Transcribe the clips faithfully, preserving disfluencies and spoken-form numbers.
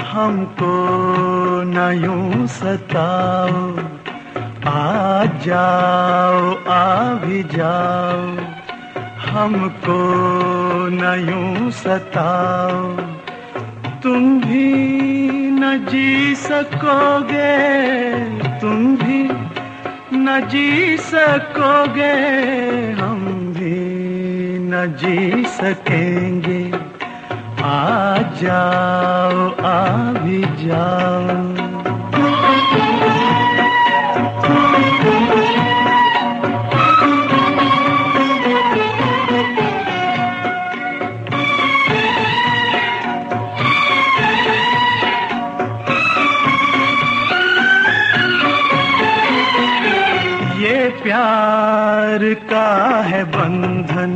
हमको न यूं सताओ, आ जाओ आ भी जाओ। हमको न यूं सताओ, तुम भी न जी सकोगे, तुम भी न जी सकोगे, हम भी न जी सकेंगे। आ जाओ आ भी जाओ। ये प्यार का है बंधन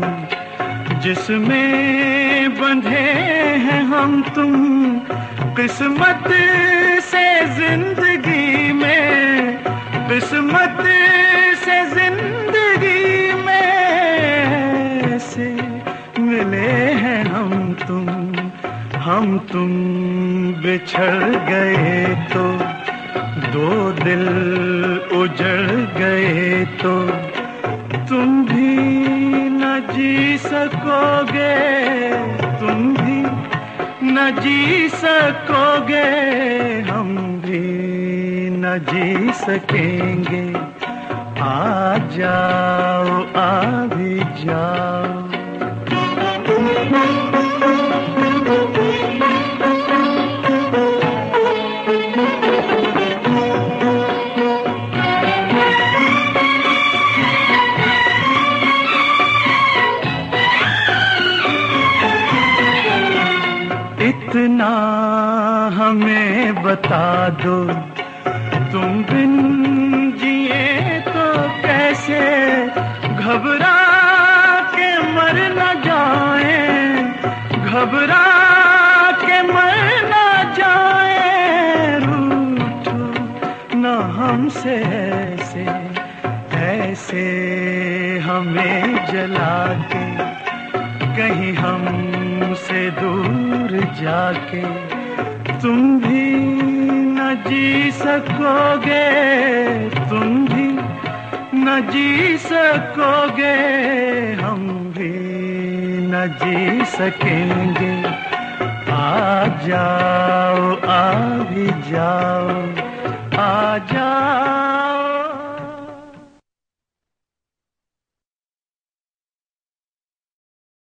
जिसमें बंधे हैं हम तुम, किस्मत से जिंदगी में, किस्मत से जिंदगी में से मिले हैं हम तुम। हम तुम बिछड़ गए तो दो दिल उजड़ गए तो तुम भी न जी सकोगे, तुम भी न जी सकोगे, हम भी न जी सकेंगे। आ जाओ आ भी जाओ। इतना हमें बता दो, तुम बिन जिए तो कैसे, घबरा के मर न जाए, घबरा के मर न जाए। रूठो न हमसे ऐसे, ऐसे हमें जला के, कहीं हमसे दूर जाके तुम भी न जी सकोगे, तुम भी न जी सकोगे, हम भी न जी सकेंगे। आ जाओ आ भी जाओ।